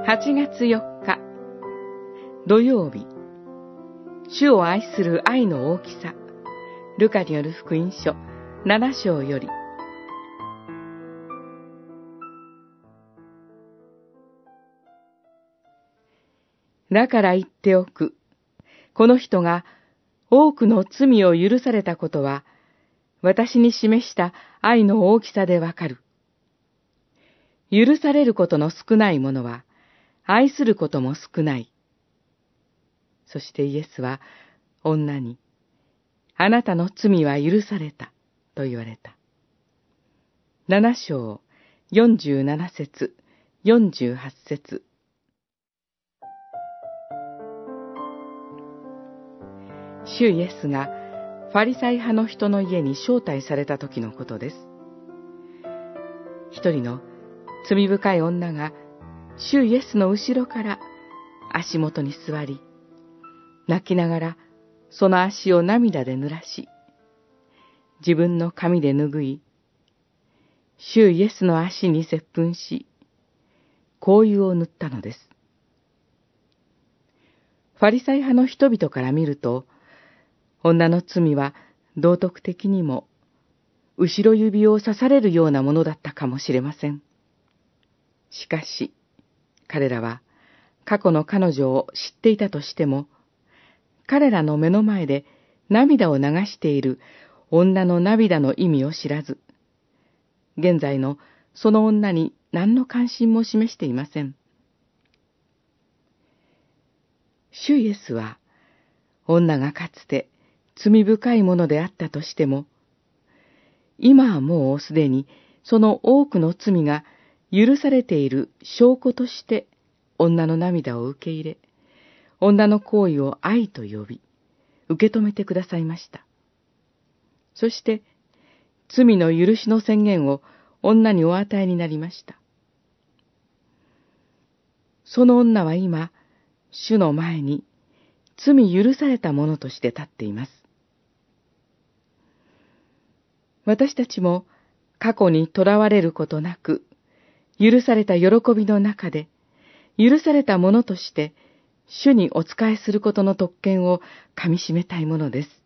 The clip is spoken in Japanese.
8月4日土曜日、主を愛する愛の大きさ、ルカによる福音書7章より。だから言っておく。この人が多くの罪を許されたことは、私に示した愛の大きさでわかる。許されることの少ないものは、愛することも少ない。そしてイエスは女に、あなたの罪は許された、と言われた。7章47節、48節。主イエスがファリサイ派の人の家に招待された時のことです。一人の罪深い女が主イエスの後ろから足元に座り、泣きながらその足を涙で濡らし、自分の髪で拭い、主イエスの足に接吻し、香油を塗ったのです。ファリサイ派の人々から見ると、女の罪は道徳的にも後ろ指を刺されるようなものだったかもしれません。しかし、彼らは過去の彼女を知っていたとしても、彼らの目の前で涙を流している女の涙の意味を知らず、現在のその女に何の関心も示していません。主イエスは、女がかつて罪深いものであったとしても、今はもうすでにその多くの罪が許されている証拠として女の涙を受け入れ、女の行為を愛と呼び、受け止めてくださいました。そして、罪の許しの宣言を女にお与えになりました。その女は今、主の前に罪許されたものとして立っています。私たちも過去にとらわれることなく、許された喜びの中で、許されたものとして、主にお仕えすることの特権をかみしめたいものです。